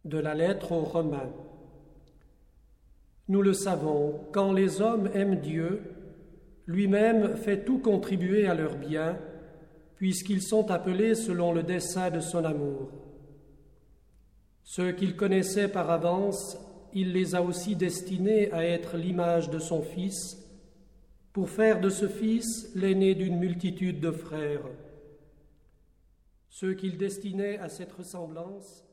De la lettre aux Romains. Nous le savons, quand les hommes aiment Dieu, lui-même fait tout contribuer à leur bien, puisqu'ils sont appelés selon le dessein de son amour. Ceux qu'il connaissait par avance, il les a aussi destinés à être l'image de son Fils, pour faire de ce Fils l'aîné d'une multitude de frères. Ceux qu'il destinait à cette ressemblance,